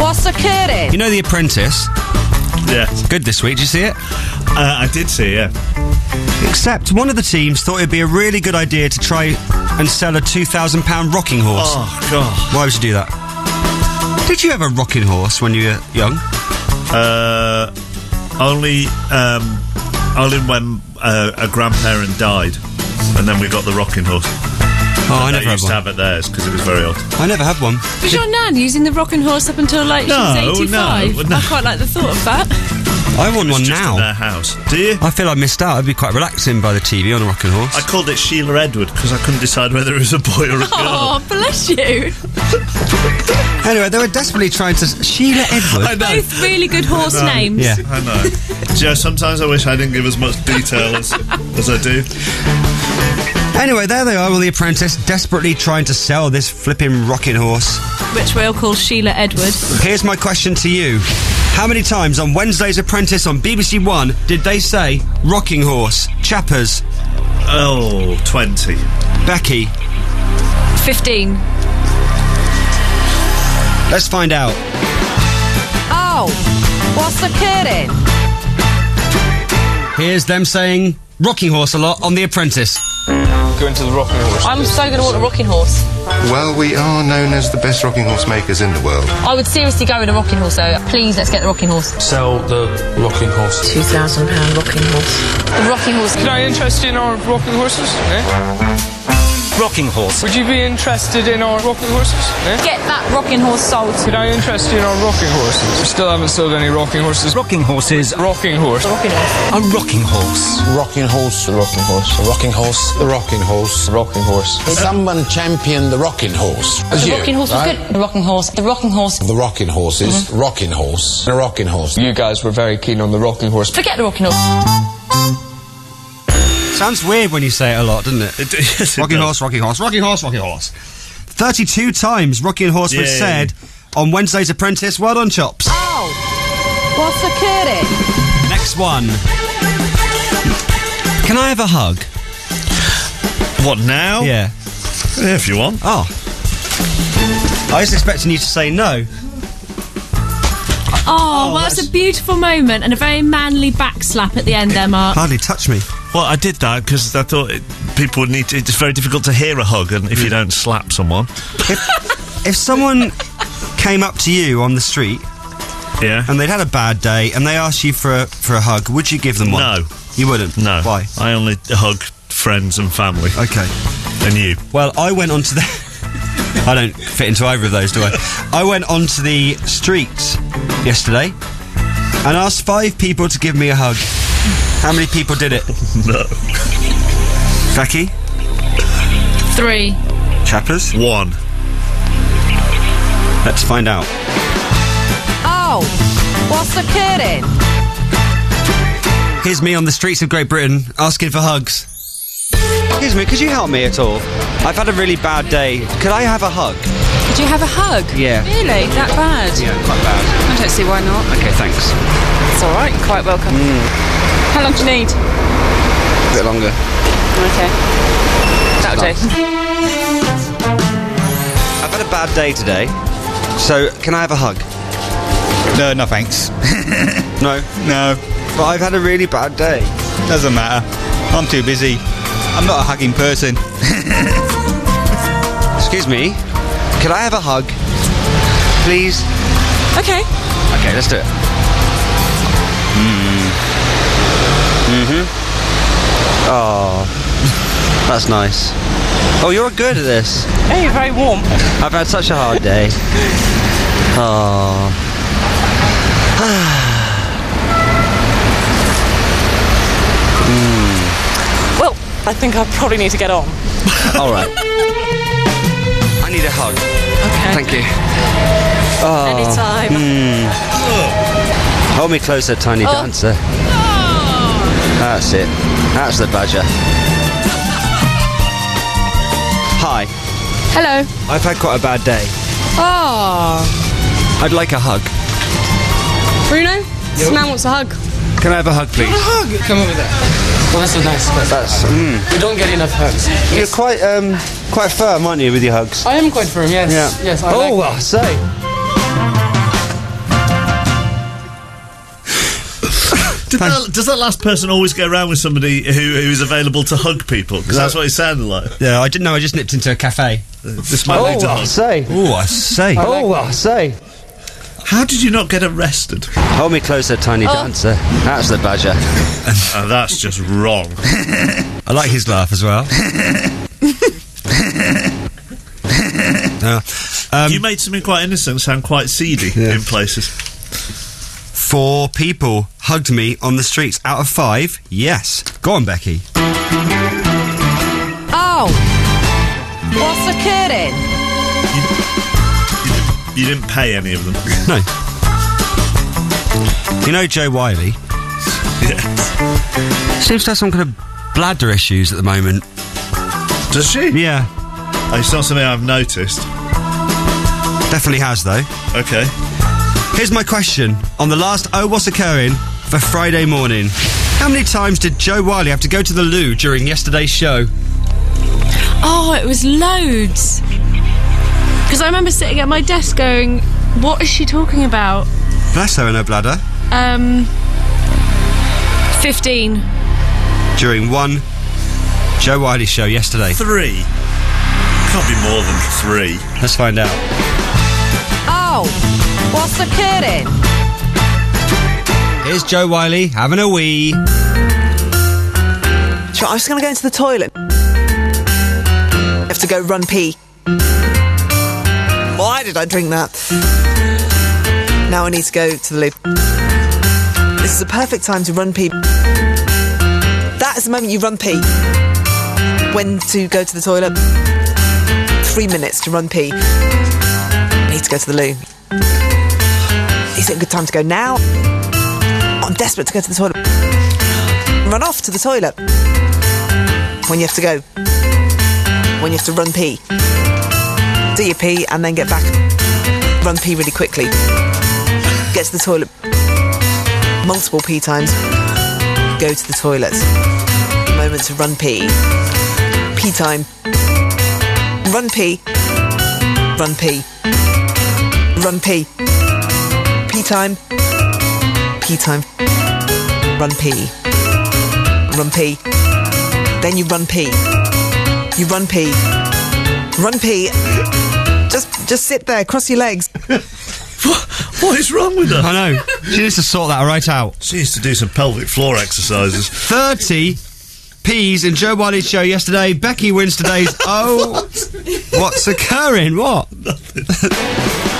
What's occurring? You know The Apprentice? Yeah. Good this week, did you see it? I did see, yeah. Except one of the teams thought it'd be a really good idea to try and sell a £2,000 rocking horse. Oh, God. Why would you do that? Did you have a rocking horse when you were young? Only when a grandparent died, and then we got the rocking horse. Oh, I never had used one. to have it theirs because it was very old. I never had one. Was your nan using the rocking horse up until like she was 85? No. I quite like the thought of that. I want one Just now. in their house. Do you? I feel I missed out. I'd be quite relaxing by the TV on a rocking horse. I called it Sheila Edward because I couldn't decide whether it was a boy or a girl. Oh, bless you. Anyway, they were desperately trying to... Sheila Edward? I know. Both really good horse names. Yeah. I know. Do you know, sometimes I wish I didn't give as much detail as I do. Anyway, there they are on The Apprentice, desperately trying to sell this flipping rocking horse. Which we'll call Sheila Edward. Here's my question to you. How many times on Wednesday's Apprentice on BBC One did they say rocking horse, chappers? Oh, 20. Becky, 15. let's find out. Oh, what's occurring? Here's them saying rocking horse a lot on The Apprentice. Going to the rocking horse. I'm so going to want a rocking horse. Well, we are known as the best rocking horse makers in the world. I would seriously go in a rocking horse, so please let's get the rocking horse. Sell the rocking horse. £2,000 rocking horse. The rocking horse. Could I interest in our rocking horses? Rocking horse. Would you be interested in our rocking horses? Get that rocking horse sold. Could I interest in our rocking horses? We still haven't sold any rocking horses. Rocking horses. Rocking horse. Rocking horse. A rocking horse. Rocking horse, the rocking horse, the rocking horse, the rocking horse, Rocking horse. Someone champion the rocking horse. The rocking horse was good. The rocking horse. The rocking horse. The rocking horses, rocking horse, the rocking horse. You guys were very keen on the rocking horse. Forget the rocking horse. Sounds weird when you say it a lot, doesn't it? Yes, it Rocking does. horse, rocking horse, rocking horse, rocking horse. 32 times rocking horse was Yay. said on Wednesday's Apprentice. Well done, Chops. Oh, what's occurring? Next one. Can I have a hug? What, now? Yeah. Yeah, if you want. Oh. I was expecting you to say no. Oh, well, that's a beautiful moment and a very manly back slap at the end there, Mark. Hardly touch me. Well, I did that because I thought people would need to... It's very difficult to hear a hug and if you don't slap someone. If someone came up to you on the street Yeah. and they'd had a bad day and they asked you for a hug, would you give them one? No. You wouldn't? No. Why? I only hug friends and family. Okay. And you. Well, I went onto the... I don't fit into either of those, do I? I went onto the streets yesterday and asked 5 people to give me a hug. How many people did it? No. Becky? 3. Chappers? 1. Let's find out. Oh, what's occurring? Here's me on the streets of Great Britain asking for hugs. Excuse me, could you help me at all? I've had a really bad day. Could I have a hug? Could you have a hug? Yeah. Really? That bad? Yeah, quite bad. I don't see why not. Okay, thanks. It's all right. You're quite welcome. How long do you need? A bit longer. Okay. That'll do. I've had a bad day today, so can I have a hug? No thanks. No? No, But I've had a really bad day. doesn't matter. I'm too busy. I'm not a hugging person. Excuse me, could I have a hug? Please? Okay. Okay, let's do it. Oh, that's nice. Oh, you're good at this. Hey, you're very warm. I've had such a hard day. Oh. Well, I think I probably need to get on. All right. I need a hug. Okay. Thank you. Oh. Anytime. Hold me closer, tiny dancer. That's it. That's the badger. Hi. Hello. I've had quite a bad day. Oh. I'd like a hug. Bruno? This man wants a hug. Can I have a hug, please? Come over there. Well, that's a nice question. That's. We don't get enough hugs. You're quite firm, aren't you, with your hugs? I am quite firm, yes. Yeah. Yes, I oh, like well, say. Does that last person always go around with somebody who is available to hug people? Because that's what it sounded like. Yeah, I didn't know. I just nipped into a cafe. This man needs a hug. I say. I say. How did you not get arrested? Hold me closer, tiny dancer. That's the badger. That's just wrong. I like his laugh as well. You made something quite innocent sound quite seedy in places. 4 people hugged me on the streets out of 5. Yes. Go on, Becky. Oh, what's occurring? You didn't pay any of them. No. You know Jo Whiley? Yeah. Seems to have some kind of bladder issues at the moment. Does she? Yeah. It's not something I've noticed. Definitely has, though. Okay. Here's my question. On the last Oh What's Occurring for Friday morning, how many times did Jo Whiley have to go to the loo during yesterday's show? Oh, it was loads. Because I remember sitting at my desk going, what is she talking about? Bless her and her bladder. 15. During one Jo Whiley show yesterday. 3. Can't be more than 3. Let's find out. Oh, what's occurring? Here's Jo Whiley having a wee. Sure, I'm just going to go into the toilet. I have to go run pee. Why did I drink that? Now I need to go to the loo. This is a perfect time to run pee. That is the moment you run pee. When to go to the toilet? 3 minutes to run pee. I need to go to the loo. Is it a good time to go now? I'm desperate to go to the toilet. Run off to the toilet. When you have to go. When you have to run pee. Do your pee and then get back. Run pee really quickly. Get to the toilet. Multiple pee times. Go to the toilet. Moment to run pee. Pee time. Run pee. Run pee. Run pee. Pee time. Pee time. Run pee. Run pee. Then you run pee. You run pee. Run pee. Just sit there, cross your legs. What is wrong with her? I know. She needs to sort that right out. She needs to do some pelvic floor exercises. 30 P's in Jo Whiley's show yesterday. Becky wins today's Oh What's Occurring? What? Nothing.